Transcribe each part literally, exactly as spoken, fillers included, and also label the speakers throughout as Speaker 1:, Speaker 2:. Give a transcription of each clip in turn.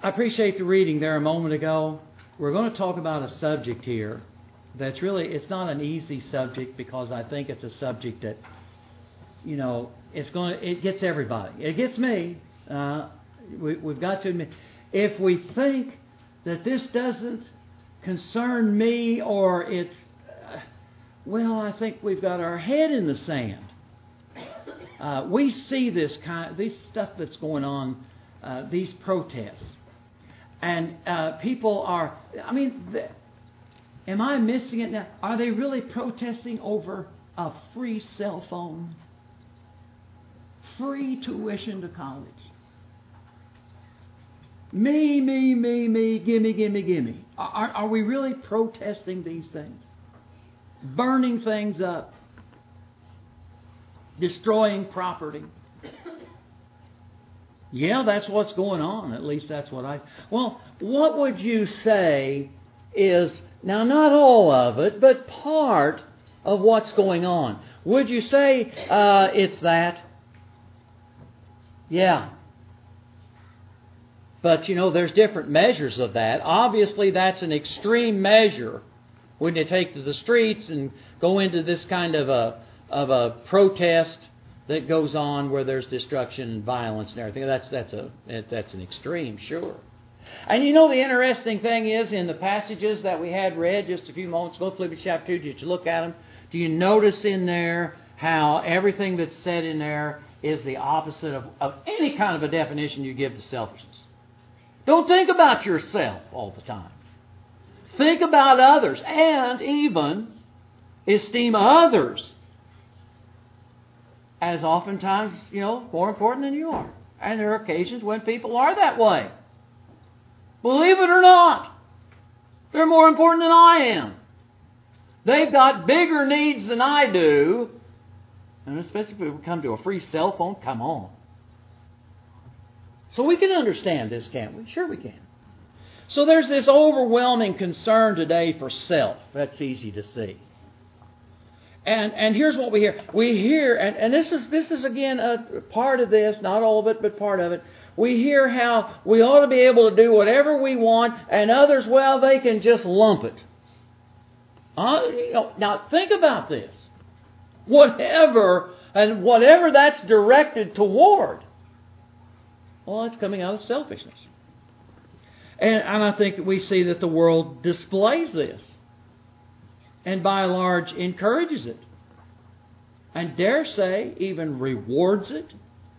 Speaker 1: I appreciate the reading there a moment ago. We're going to talk about a subject here that's really, it's not an easy subject because I think it's a subject that, you know, it's going to, it gets everybody. It gets me. Uh, we, we've got to admit, if we think that this doesn't concern me or it's, uh, well, I think we've got our head in the sand. Uh, we see this kind, this stuff that's going on, uh, these protests. And uh, people are, I mean, the, am I missing it now? Are they really protesting over a free cell phone? Free tuition to college? Me, me, me, me, gimme, gimme, gimme. Are, are we really protesting these things? Burning things up? Destroying property? Yeah, that's what's going on. At least that's what I... Well, what would you say is... Now, not all of it, but part of what's going on. Would you say uh, it's that? Yeah. But, you know, there's different measures of that. Obviously, that's an extreme measure when you take to the streets and go into this kind of a of a protest that goes on where there's destruction and violence and everything. That's that's a that's an extreme, sure. And you know the interesting thing is in the passages that we had read just a few moments ago, Philippians chapter two, did you look at them? Do you notice in there how everything that's said in there is the opposite of, of any kind of a definition you give to selfishness? Don't think about yourself all the time. Think about others and even esteem others as oftentimes, you know, more important than you are. And there are occasions when people are that way. Believe it or not, they're more important than I am. They've got bigger needs than I do. And especially if we come to a free cell phone, come on. So we can understand this, can't we? Sure we can. So there's this overwhelming concern today for self. That's easy to see. And and here's what we hear. We hear, and, and this is this is again a part of this, not all of it, but part of it. We hear how we ought to be able to do whatever we want, and others, well, they can just lump it. Uh, you know, now think about this. Whatever, and whatever that's directed toward, well, it's coming out of selfishness. And, and I think that we see that the world displays this. And by and large encourages it. And dare say even rewards it.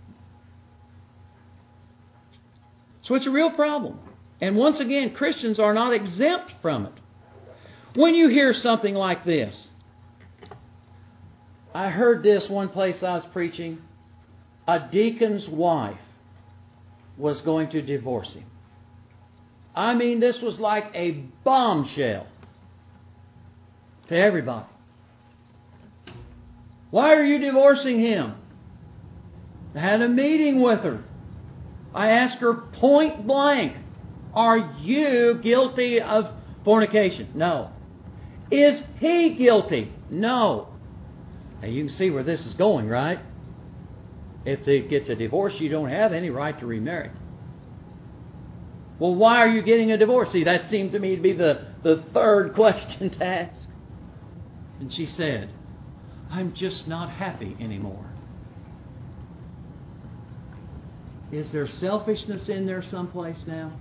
Speaker 1: So it's a real problem. And once again, Christians are not exempt from it. When you hear something like this, I heard this one place I was preaching. A deacon's wife was going to divorce him. I mean, this was like a bombshell to everybody. Why are you divorcing him? I had a meeting with her. I asked her point blank, are you guilty of fornication? No. Is he guilty? No. Now you can see where this is going, right? If they get a divorce, you don't have any right to remarry. Well, why are you getting a divorce? See, that seemed to me to be the, the third question to ask. And she said, I'm just not happy anymore. Is there selfishness in there someplace now?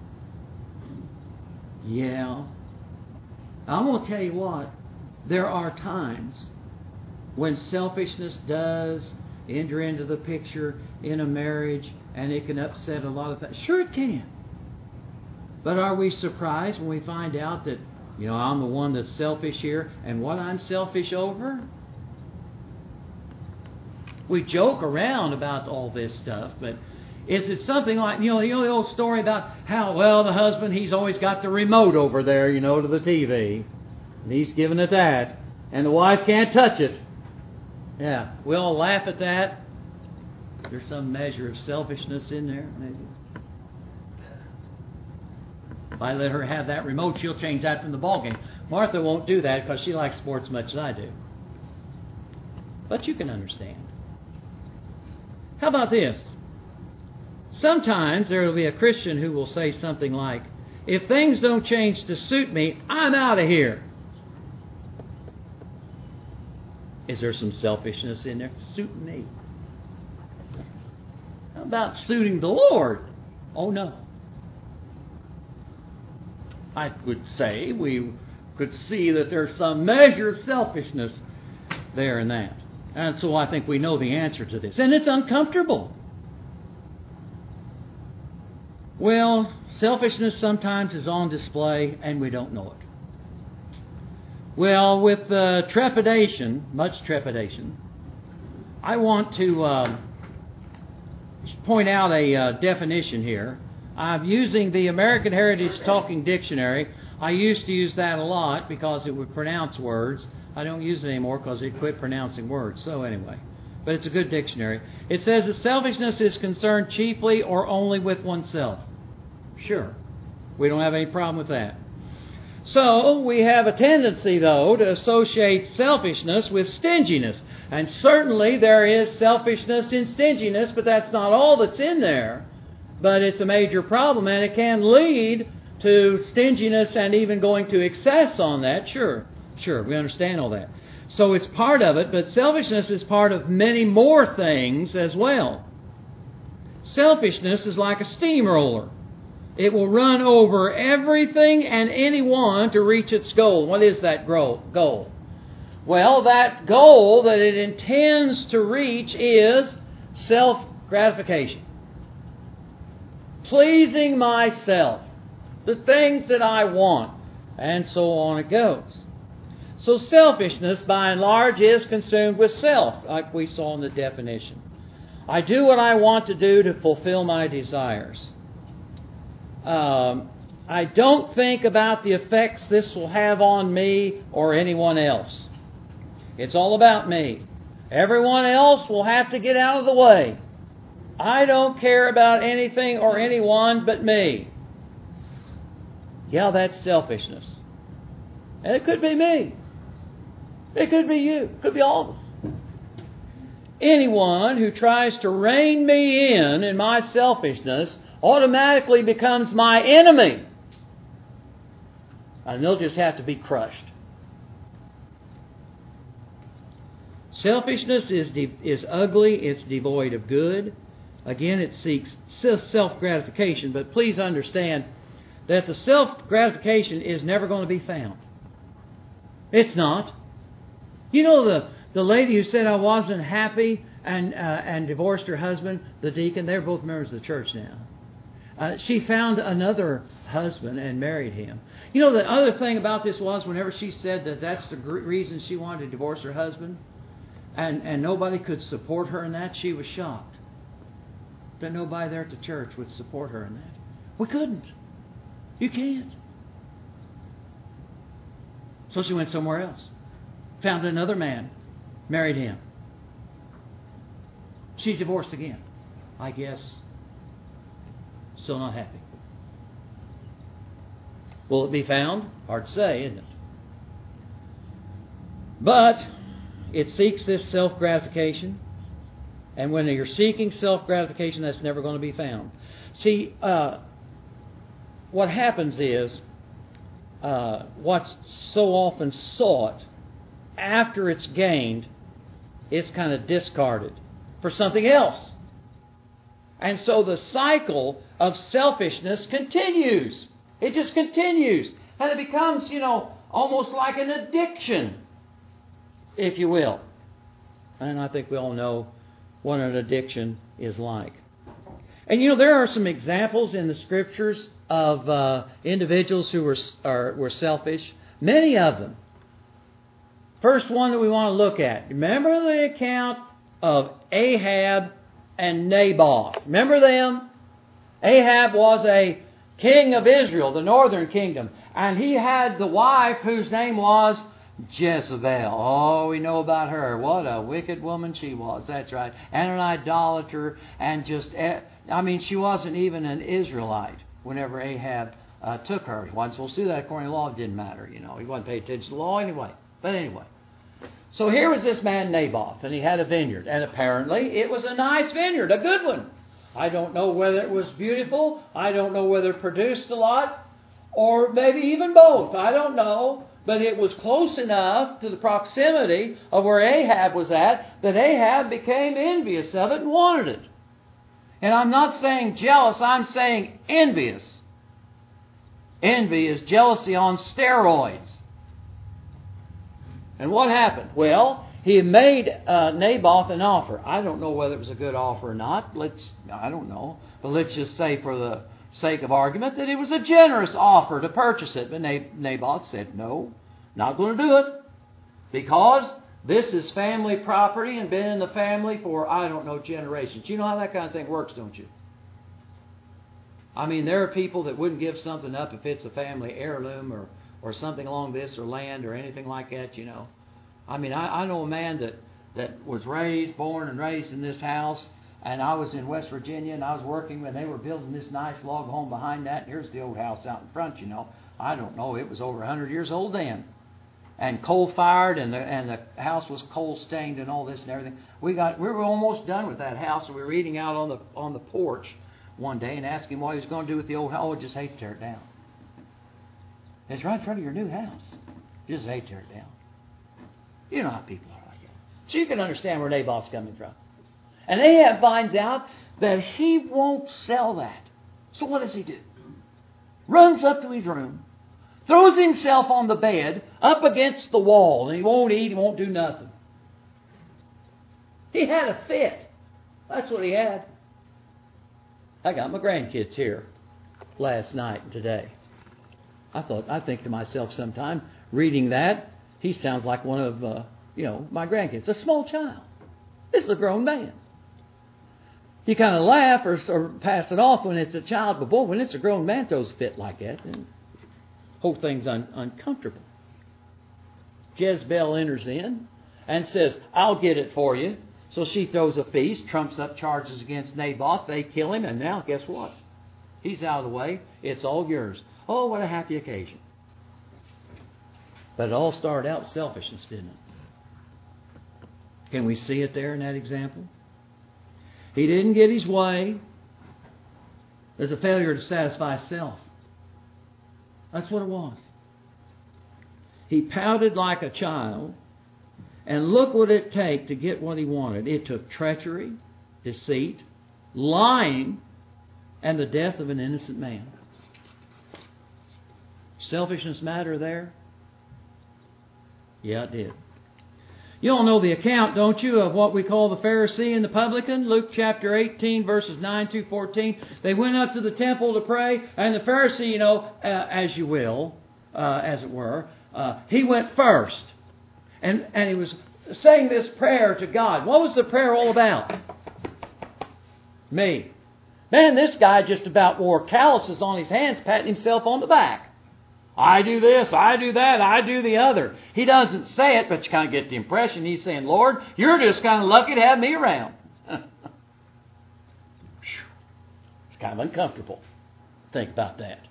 Speaker 1: Yeah. I'm going to tell you what. There are times when selfishness does enter into the picture in a marriage, and it can upset a lot of things. Sure it can. But are we surprised when we find out that, you know, I'm the one that's selfish here, and what I'm selfish over? We joke around about all this stuff, but is it something like, you know, the old story about how, well, the husband, he's always got the remote over there, you know, to the T V, and he's giving it that, and the wife can't touch it. Yeah, we all laugh at that. There's some measure of selfishness in there, maybe. If I let her have that remote, she'll change that from the ballgame. Martha won't do that because she likes sports as much as I do. But you can understand. How about this? Sometimes there will be a Christian who will say something like, if things don't change to suit me, I'm out of here. Is there some selfishness in there? Suit me. How about suiting the Lord? Oh, no. I would say we could see that there's some measure of selfishness there in that. And so I think we know the answer to this. And it's uncomfortable. Well, selfishness sometimes is on display and we don't know it. Well, with uh, trepidation, much trepidation, I want to uh, point out a uh, definition here. I'm using the American Heritage Talking Dictionary. I used to use that a lot because it would pronounce words. I don't use it anymore because it quit pronouncing words. So anyway, but it's a good dictionary. It says that selfishness is concerned chiefly or only with oneself. Sure, we don't have any problem with that. So we have a tendency, though, to associate selfishness with stinginess. And certainly there is selfishness in stinginess, but that's not all that's in there. But it's a major problem, and it can lead to stinginess and even going to excess on that. Sure, sure, we understand all that. So it's part of it, but selfishness is part of many more things as well. Selfishness is like a steamroller. It will run over everything and anyone to reach its goal. What is that goal? Well, that goal that it intends to reach is self-gratification. Pleasing myself. The things that I want. And so on it goes. So selfishness, by and large, is consumed with self, like we saw in the definition. I do what I want to do to fulfill my desires. Um, I don't think about the effects this will have on me or anyone else. It's all about me. Everyone else will have to get out of the way. I don't care about anything or anyone but me. Yeah, that's selfishness. And it could be me. It could be you. It could be all of us. Anyone who tries to rein me in in my selfishness automatically becomes my enemy. And they'll just have to be crushed. Selfishness is de- is ugly. It's devoid of good. Again, it seeks self-gratification. But please understand that the self-gratification is never going to be found. It's not. You know the, the lady who said I wasn't happy and uh, and divorced her husband, the deacon, they're both members of the church now. Uh, she found another husband and married him. You know, the other thing about this was whenever she said that that's the gr- reason she wanted to divorce her husband and, and nobody could support her in that, she was shocked that nobody there at the church would support her in that. We couldn't. You can't. So she went somewhere else. Found another man. Married him. She's divorced again. I guess still not happy. Will it be found? Hard to say, isn't it? But it seeks this self-gratification. And when you're seeking self-gratification, that's never going to be found. See, uh, what happens is, uh, what's so often sought, after it's gained, it's kind of discarded for something else. And so the cycle of selfishness continues. It just continues. And it becomes, you know, almost like an addiction, if you will. And I think we all know what an addiction is like. And, you know, there are some examples in the Scriptures of uh, individuals who were, are, were selfish. Many of them. First one that we want to look at. Remember the account of Ahab and Naboth. Remember them? Ahab was a king of Israel, the northern kingdom. And he had the wife whose name was Jezebel. Oh, we know about her. What a wicked woman she was. That's right. And an idolater. And just, I mean, she wasn't even an Israelite whenever Ahab uh, took her. Once we'll see that according to law, it didn't matter. You know, he wasn't paying attention to the law anyway. But anyway. So here was this man Naboth, and he had a vineyard. And apparently it was a nice vineyard, a good one. I don't know whether it was beautiful. I don't know whether it produced a lot. Or maybe even both. I don't know. But it was close enough to the proximity of where Ahab was at that Ahab became envious of it and wanted it. And I'm not saying jealous. I'm saying envious. Envy is jealousy on steroids. And what happened? Well, he made uh, Naboth an offer. I don't know whether it was a good offer or not. Let's I don't know. But let's just say for the sake of argument that it was a generous offer to purchase it. But Naboth said, no, not going to do it. Because this is family property and been in the family for, I don't know, generations. You know how that kind of thing works, don't you? I mean, there are people that wouldn't give something up if it's a family heirloom or, or something along this or land or anything like that, you know. I mean, I, I know a man that, that was raised, born and raised in this house, and I was in West Virginia, and I was working when they were building this nice log home behind that, and here's the old house out in front, you know. I don't know, it was over one hundred years old then. And coal-fired, and the, and the house was coal-stained and all this and everything. We got we were almost done with that house, and we were eating out on the on the porch one day and asked him what he was going to do with the old house. Oh, just hate to tear it down. It's right in front of your new house. Just hate to tear it down. You know how people are like that. So you can understand where Naboth's coming from. And Ahab finds out that he won't sell that. So what does he do? Runs up to his room, throws himself on the bed up against the wall, and he won't eat, he won't do nothing. He had a fit. That's what he had. I got my grandkids here last night and today. I thought, I think to myself sometime, reading that, he sounds like one of, uh, you know, my grandkids. A small child. This is a grown man. You kind of laugh or, or pass it off when it's a child, but boy, when it's a grown man throws a fit like that, then the whole thing's un, uncomfortable. Jezebel enters in and says, I'll get it for you. So she throws a feast, trumps up charges against Naboth. They kill him, and now guess what? He's out of the way. It's all yours. Oh, what a happy occasion. But it all started out with selfishness, didn't it? Can we see it there in that example? He didn't get his way. There's a failure to satisfy self. That's what it was. He pouted like a child. And look what it took to get what he wanted. It took treachery, deceit, lying, and the death of an innocent man. Selfishness matter there? Yeah, it did. You all know the account, don't you, of what we call the Pharisee and the publican? Luke chapter eighteen, verses nine to fourteen. They went up to the temple to pray, and the Pharisee, you know, uh, as you will, uh, as it were, uh, he went first. And, and he was saying this prayer to God. What was the prayer all about? Me. Man, this guy just about wore calluses on his hands, patting himself on the back. I do this, I do that, I do the other. He doesn't say it, but you kind of get the impression he's saying, Lord, you're just kind of lucky to have me around. It's kind of uncomfortable. Think about that.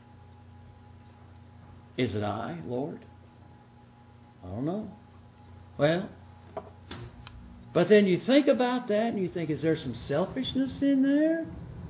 Speaker 1: Is it I, Lord? I don't know. Well, but then you think about that and you think, is there some selfishness in there?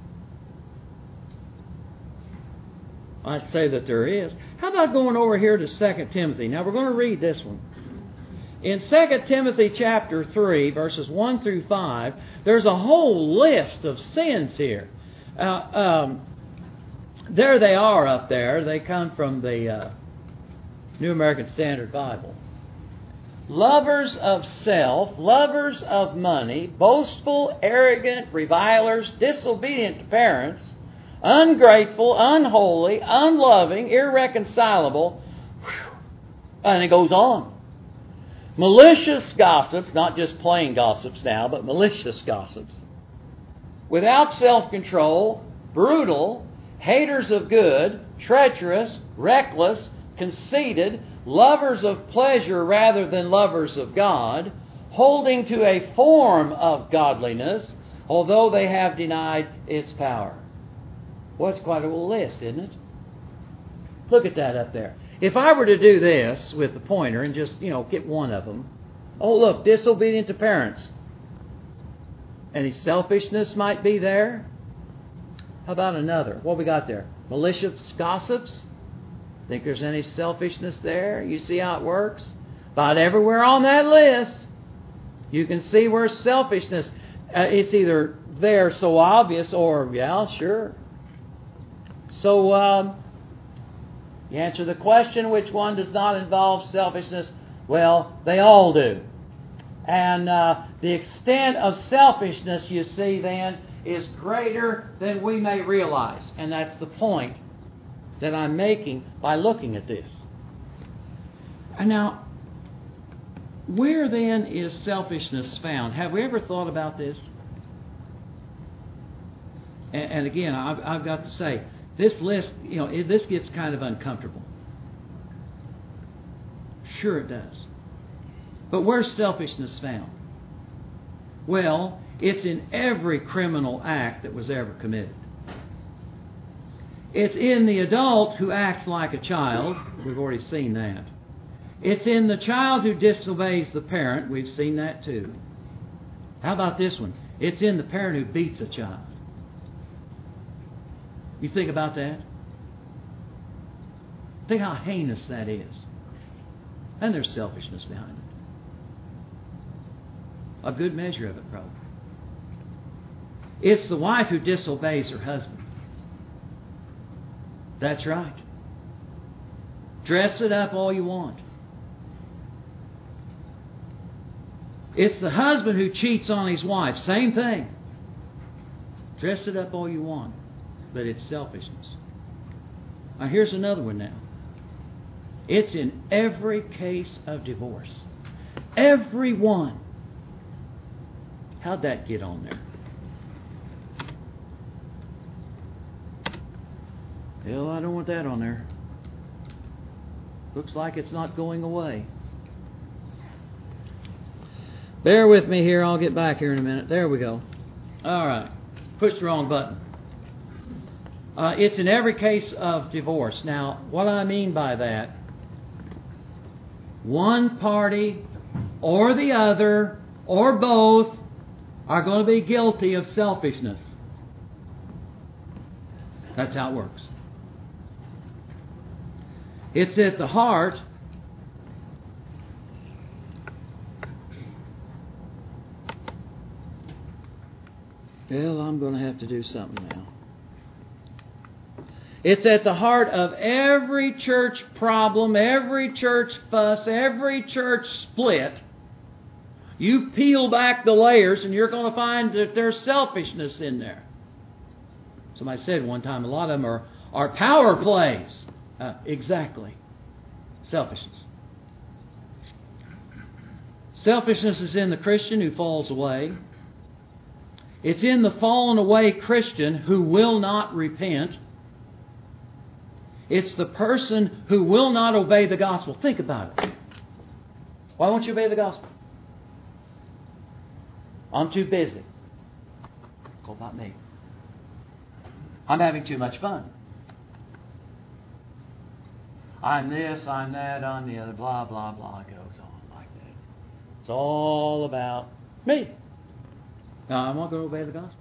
Speaker 1: I'd say that there is. How about going over here to Second Timothy? Now we're going to read this one. In Second Timothy chapter three, verses one through five, there's a whole list of sins here. Uh, um, there they are up there. They come from the uh, New American Standard Bible. Lovers of self, lovers of money, boastful, arrogant, revilers, disobedient to parents, ungrateful, unholy, unloving, irreconcilable, and it goes on. Malicious gossips, not just plain gossips now, but malicious gossips. Without self-control, brutal, haters of good, treacherous, reckless, conceited, lovers of pleasure rather than lovers of God, holding to a form of godliness, although they have denied its power. Well, it's quite a little list, isn't it? Look at that up there. If I were to do this with the pointer and just, you know, get one of them. Oh, look, disobedient to parents. Any selfishness might be there. How about another? What we got there? Malicious gossips. Think there's any selfishness there? You see how it works? About everywhere on that list, you can see where selfishness, uh, it's either there so obvious or, yeah, sure. So, um, you answer the question, which one does not involve selfishness? Well, they all do. And uh, the extent of selfishness, you see, then, is greater than we may realize. And that's the point that I'm making by looking at this. And now, where then is selfishness found? Have we ever thought about this? And, and again, I've, I've got to say, this list, you know, it, this gets kind of uncomfortable. Sure it does. But where's selfishness found? Well, it's in every criminal act that was ever committed. It's in the adult who acts like a child. We've already seen that. It's in the child who disobeys the parent. We've seen that too. How about this one? It's in the parent who beats a child. You think about that? Think how heinous that is. And there's selfishness behind it. A good measure of it, probably. It's the wife who disobeys her husband. That's right. Dress it up all you want. It's the husband who cheats on his wife. Same thing. Dress it up all you want. But it's selfishness. Now here's another one now. It's in every case of divorce. Every one. How'd that get on there? Well, I don't want that on there. Looks like it's not going away. Bear with me here. I'll get back here in a minute. There we go. All right. Pushed the wrong button. Uh, it's in every case of divorce. Now, what I mean by that, one party or the other or both are going to be guilty of selfishness. That's how it works. It's at the heart Well, I'm going to have to do something now. It's at the heart of every church problem, every church fuss, every church split. You peel back the layers and you're going to find that there's selfishness in there. Somebody said one time, a lot of them are, are power plays. Uh, exactly. Selfishness. Selfishness is in the Christian who falls away. It's in the fallen away Christian who will not repent. It's the person who will not obey the gospel. Think about it. Why won't you obey the gospel? I'm too busy. It's all about me. I'm having too much fun. I'm this, I'm that, I'm the other, blah, blah, blah. It goes on like that. It's all about me. Now, I'm not going to obey the gospel.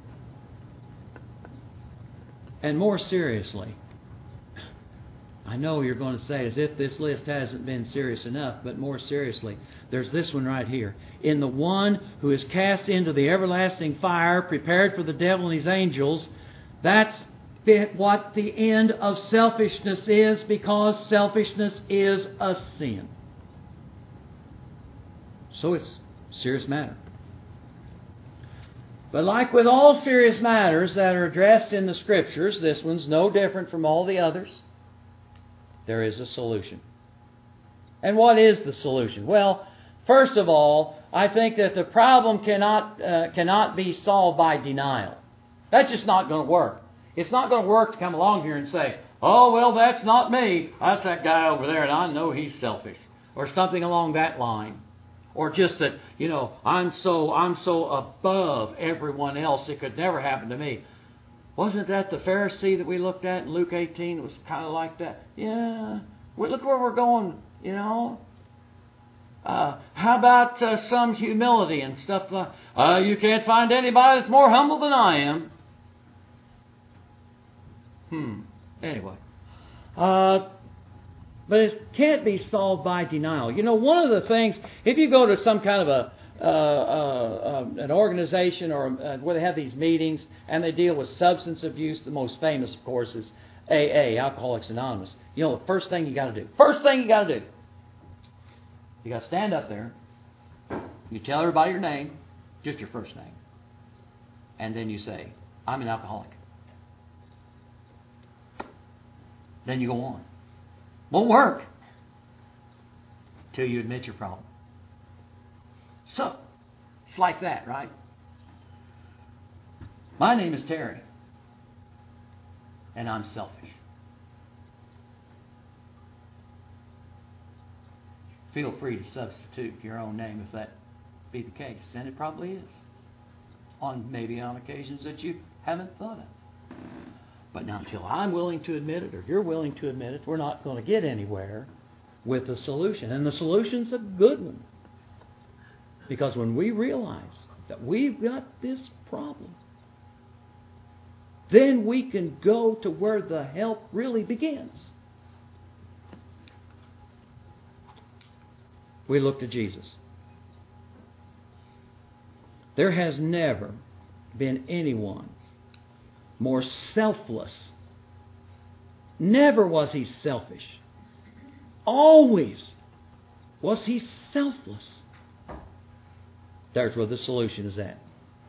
Speaker 1: And more seriously, I know you're going to say as if this list hasn't been serious enough, but more seriously, there's this one right here. In the one who is cast into the everlasting fire, prepared for the devil and his angels, that's what the end of selfishness is, because selfishness is a sin. So it's a serious matter. But like with all serious matters that are addressed in the Scriptures, this one's no different from all the others. There is a solution. And what is the solution? Well, first of all, I think that the problem cannot uh, cannot be solved by denial. That's just not going to work. It's not going to work to come along here and say, oh, well, that's not me. That's that guy over there, and I know he's selfish. Or something along that line. Or just that, you know, I'm so I'm so above everyone else, it could never happen to me. Wasn't that the Pharisee that we looked at in Luke eighteen? It was kind of like that. Yeah, look where we're going, you know. Uh, how about uh, some humility and stuff? Uh, uh, you can't find anybody that's more humble than I am. Hmm. Anyway. Uh, but it can't be solved by denial. You know, one of the things, if you go to some kind of a uh, uh, uh, an organization or uh, where they have these meetings and they deal with substance abuse, the most famous, of course, is A A, Alcoholics Anonymous. You know, the first thing you got to do, first thing you got to do, you got to stand up there. You tell everybody your name, just your first name, and then you say, "I'm an alcoholic." Then you go on. Won't work till you admit your problem. So, it's like that, right? My name is Terry, and I'm selfish. Feel free to substitute your own name if that be the case, and it probably is. On maybe on occasions that you haven't thought of. But now until I'm willing to admit it, or you're willing to admit it, we're not going to get anywhere with the solution. And the solution's a good one. Because when we realize that we've got this problem, then we can go to where the help really begins. We look to Jesus. There has never been anyone more selfless. Never was he selfish. Always was he selfless. There's where the solution is at.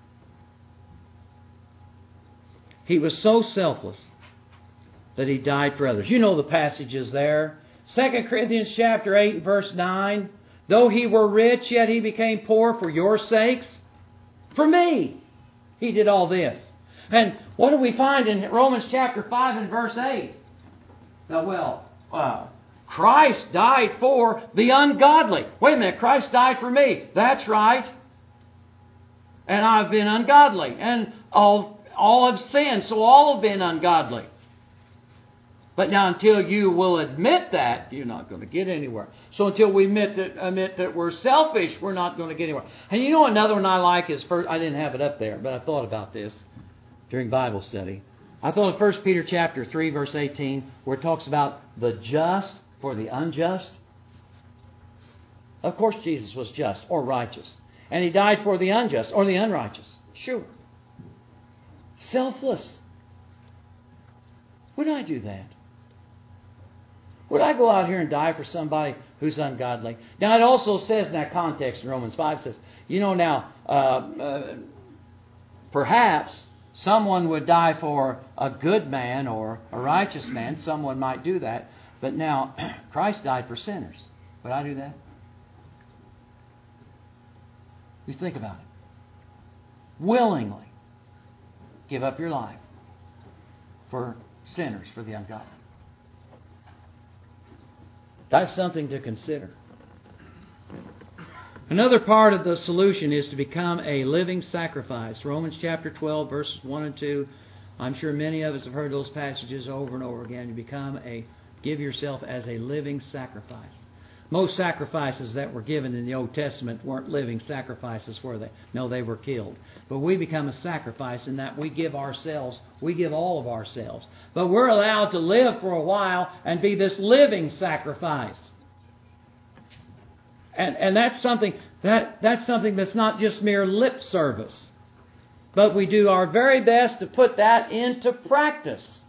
Speaker 1: He was so selfless that he died for others. You know the passages there. Second Corinthians chapter eight and verse nine. Though he were rich, yet he became poor for your sakes. For me, he did all this. And what do we find in Romans chapter five and verse eight? Now, well, uh, Christ died for the ungodly. Wait a minute, Christ died for me. That's right. And I've been ungodly. And all, all have sinned, so all have been ungodly. But now until you will admit that, you're not going to get anywhere. So until we admit that, admit that we're selfish, we're not going to get anywhere. And you know another one I like is, first, I didn't have it up there, but I thought about this during Bible study. I thought of First Peter chapter three, verse eighteen, where it talks about the just for the unjust. Of course Jesus was just or righteous. And He died for the unjust or the unrighteous. Sure. Selfless. Would I do that? Would I go out here and die for somebody who's ungodly? Now it also says in that context in Romans five, it says, you know now, uh, uh, perhaps someone would die for a good man or a righteous man. Someone might do that. But now, Christ died for sinners. Would I do that? You think about it. Willingly give up your life for sinners, for the ungodly. That's something to consider. Another part of the solution is to become a living sacrifice. Romans chapter twelve, verses one and two. I'm sure many of us have heard those passages over and over again. You become a, give yourself as a living sacrifice. Most sacrifices that were given in the Old Testament weren't living sacrifices, were they? No, they were killed. But we become a sacrifice in that we give ourselves, we give all of ourselves. But we're allowed to live for a while and be this living sacrifice. And and that's something that that's something that's not just mere lip service. But we do our very best to put that into practice.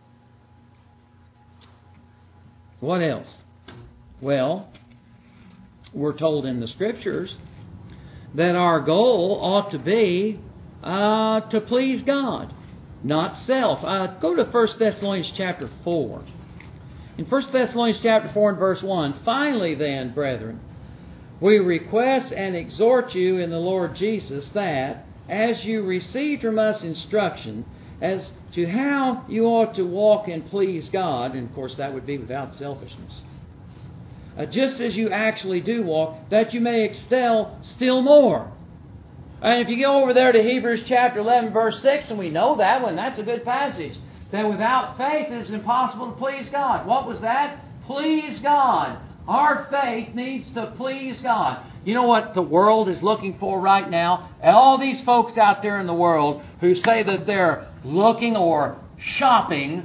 Speaker 1: What else? Well, we're told in the Scriptures that our goal ought to be uh, to please God, not self. Uh, go to First Thessalonians chapter four. In First Thessalonians chapter four and verse one, finally then, brethren, we request and exhort you in the Lord Jesus that, as you received from us instruction as to how you ought to walk and please God, and of course that would be without selfishness, Uh, just as you actually do walk, that you may excel still more. And if you go over there to Hebrews chapter eleven, verse six, and we know that one, that's a good passage, that without faith it is impossible to please God. What was that? Please God. Our faith needs to please God. You know what the world is looking for right now? All these folks out there in the world who say that they're looking or shopping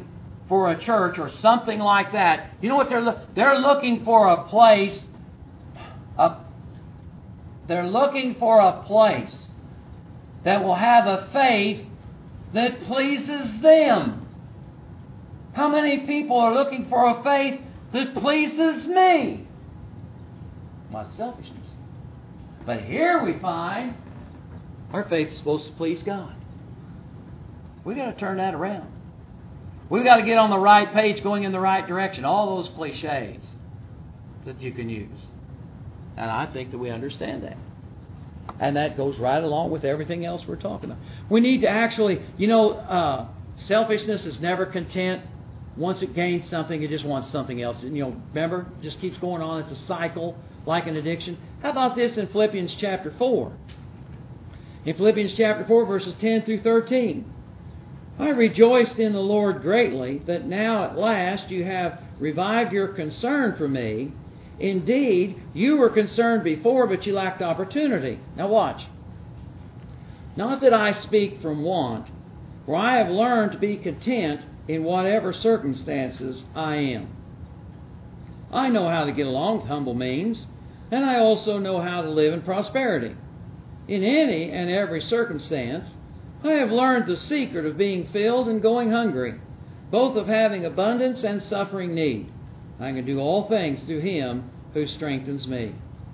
Speaker 1: for a church or something like that, you know what they're lo- they're looking for a place. A, they're looking for a place that will have a faith that pleases them. How many people are looking for a faith that pleases me? What selfishness. But here we find our faith is supposed to please God. We've got to turn that around. We've got to get on the right page, going in the right direction. All those cliches that you can use. And I think that we understand that. And that goes right along with everything else we're talking about. We need to actually, you know, uh, selfishness is never content. Once it gains something, it just wants something else. And, you know, remember, it just keeps going on. It's a cycle, like an addiction. How about this in Philippians chapter four? In Philippians chapter four, verses ten through thirteen. I rejoiced in the Lord greatly that now at last you have revived your concern for me. Indeed, you were concerned before, but you lacked opportunity. Now watch. Not that I speak from want, for I have learned to be content in whatever circumstances I am. I know how to get along with humble means, and I also know how to live in prosperity. In any and every circumstance, I have learned the secret of being filled and going hungry, both of having abundance and suffering need. I can do all things through Him who strengthens me.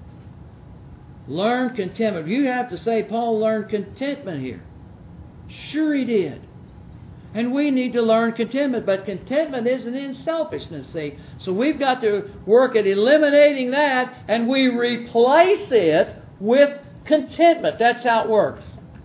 Speaker 1: Learn contentment. You have to say Paul learned contentment here. Sure he did. And we need to learn contentment, but contentment isn't in selfishness, see. So we've got to work at eliminating that, and we replace it with contentment. That's how it works.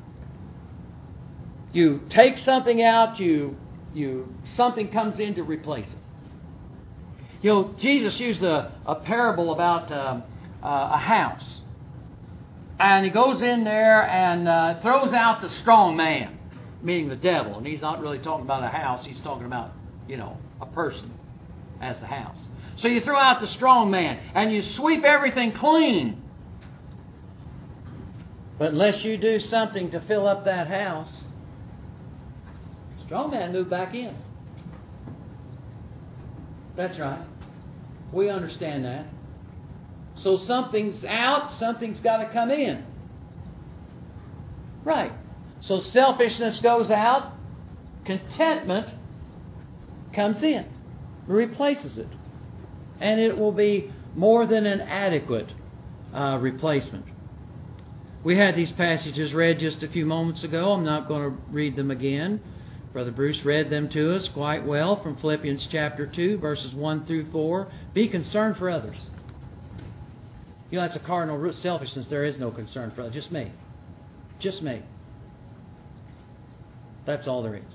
Speaker 1: You take something out, you, you something comes in to replace it. You know, Jesus used a, a parable about um, uh, a house. And he goes in there and uh, throws out the strong man, meaning the devil. And he's not really talking about a house, he's talking about, you know, a person as the house. So you throw out the strong man and you sweep everything clean. But unless you do something to fill up that house, strong man moved back in. That's right. We understand that. So something's out, something's got to come in. Right. So selfishness goes out, contentment comes in, replaces it. And it will be more than an adequate uh, replacement. We had these passages read just a few moments ago. I'm not going to read them again. Brother Bruce read them to us quite well from Philippians chapter two, verses one through four. Be concerned for others. You know, that's a cardinal root. Selfishness, there is no concern for others. Just me. Just me. That's all there is.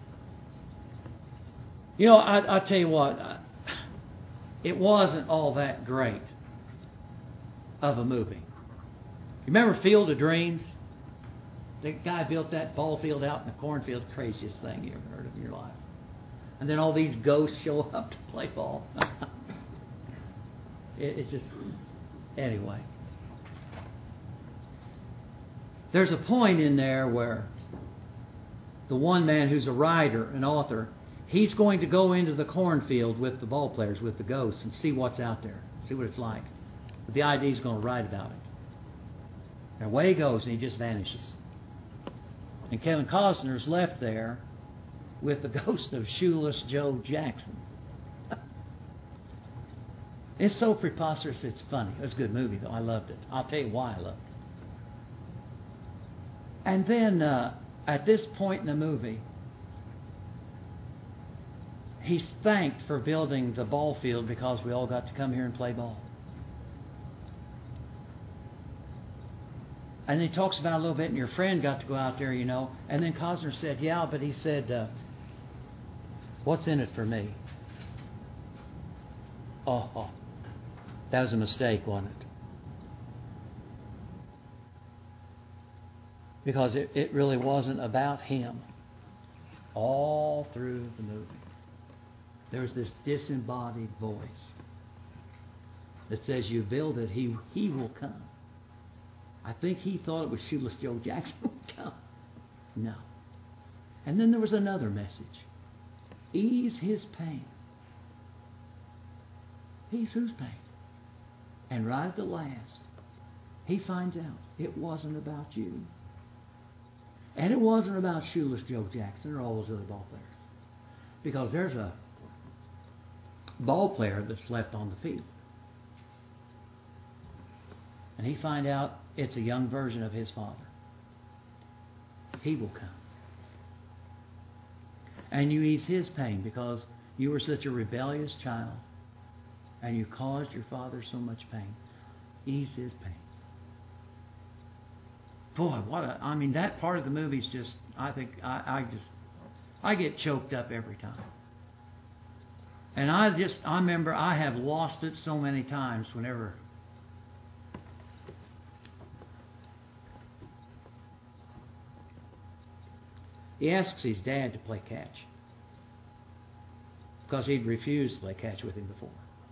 Speaker 1: You know, I, I'll tell you what. It wasn't all that great of a movie. You remember Field of Dreams? The guy built that ball field out in the cornfield. Craziest thing you ever heard of in your life. And then all these ghosts show up to play ball. it, it just... Anyway. There's a point in there where the one man who's a writer, an author, he's going to go into the cornfield with the ball players, with the ghosts, and see what's out there. See what it's like. But the idea is going to write about it. And away he goes, and he just vanishes. And Kevin Costner's left there with the ghost of Shoeless Joe Jackson. It's so preposterous, it's funny. It's a good movie, though. I loved it. I'll tell you why I loved it. And then, uh, at this point in the movie, he's thanked for building the ball field because we all got to come here and play ball. And he talks about it a little bit, and your friend got to go out there, you know. And then Costner said, yeah, but he said, uh, what's in it for me? Oh, oh, that was a mistake, wasn't it? Because it, it really wasn't about him. All through the movie, there's this disembodied voice that says, you build it, he, he will come. I think he thought it was Shoeless Joe Jackson would come. No. And then there was another message. ease his pain. Ease whose pain? And right at the last, he finds out it wasn't about you. And it wasn't about shoeless Joe Jackson or all those other ball players. Because there's a ball player that's left on the field. And he finds out it's a young version of his father. He will come. And you ease his pain because you were such a rebellious child and you caused your father so much pain. Ease his pain. Boy, what a, I mean, that part of the movie's just, I think, I, I just, I get choked up every time. And I just, I remember I have lost it so many times whenever he asks his dad to play catch because he'd refused to play catch with him before.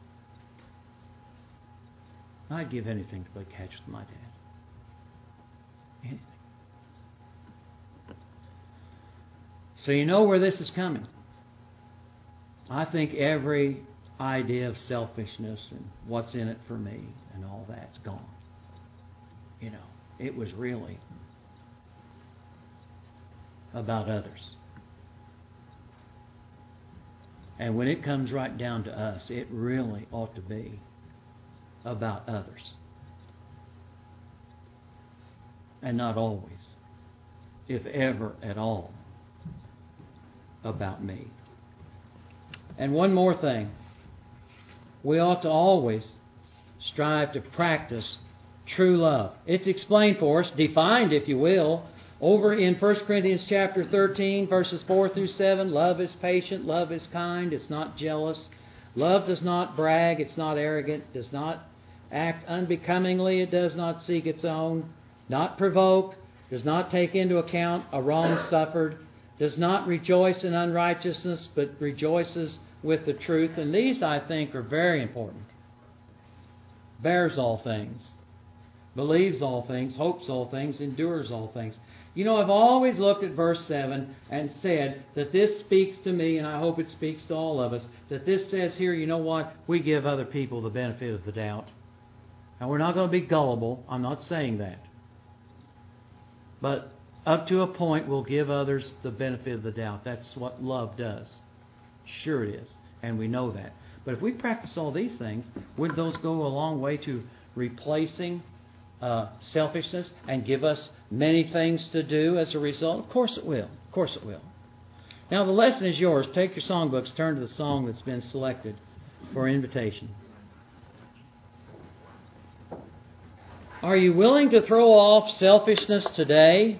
Speaker 1: I'd give anything to play catch with my dad. Anything. So you know where this is coming. I think every idea of selfishness and what's in it for me and all that's gone. You know, it was really about others. And when it comes right down to us, it really ought to be about others. And not always, if ever at all, about me. And one more thing. We ought to always strive to practice true love. It's explained for us, defined, if you will, over in First Corinthians chapter thirteen, verses four through seven. Love is patient, love is kind, it's not jealous. Love does not brag, it's not arrogant, does not act unbecomingly, it does not seek its own, not provoke, does not take into account a wrong suffered, does not rejoice in unrighteousness, but rejoices with the truth. And these, I think, are very important. Bears all things, believes all things, hopes all things, endures all things. You know, I've always looked at verse seven and said that this speaks to me, and I hope it speaks to all of us, that this says here, you know what? We give other people the benefit of the doubt. Now, we're not going to be gullible. I'm not saying that. But up to a point, we'll give others the benefit of the doubt. That's what love does. Sure it is. And we know that. But if we practice all these things, would those go a long way to replacing uh, selfishness and give us many things to do as a result? Of course it will. Of course it will. Now the lesson is yours. Take your songbooks, turn to the song that's been selected for invitation. Are you willing to throw off selfishness today?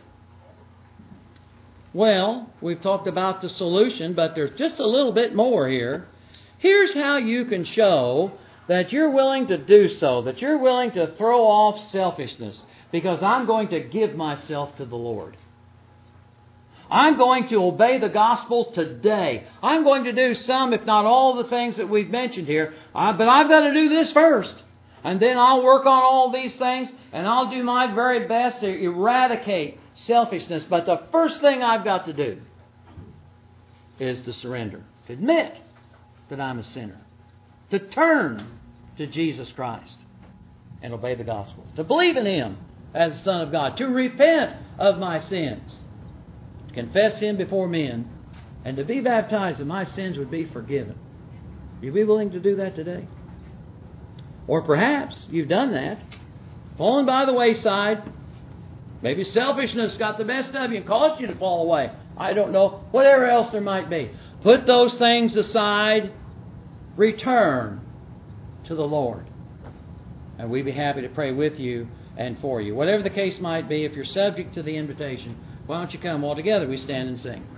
Speaker 1: Well, we've talked about the solution, but there's just a little bit more here. Here's how you can show that you're willing to do so, that you're willing to throw off selfishness, because I'm going to give myself to the Lord. I'm going to obey the gospel today. I'm going to do some, if not all, the things that we've mentioned here, but I've got to do this first. And then I'll work on all these things, and I'll do my very best to eradicate selfishness. But the first thing I've got to do is to surrender, to admit that I'm a sinner, to turn to Jesus Christ and obey the gospel, to believe in Him as the Son of God, to repent of my sins, to confess Him before men, and to be baptized that my sins would be forgiven. Are you be willing to do that today? Or perhaps you've done that, fallen by the wayside. Maybe selfishness got the best of you and caused you to fall away. I don't know. Whatever else there might be. Put those things aside. Return to the Lord. And we'd be happy to pray with you and for you. Whatever the case might be, if you're subject to the invitation, why don't you come all together? We stand and sing.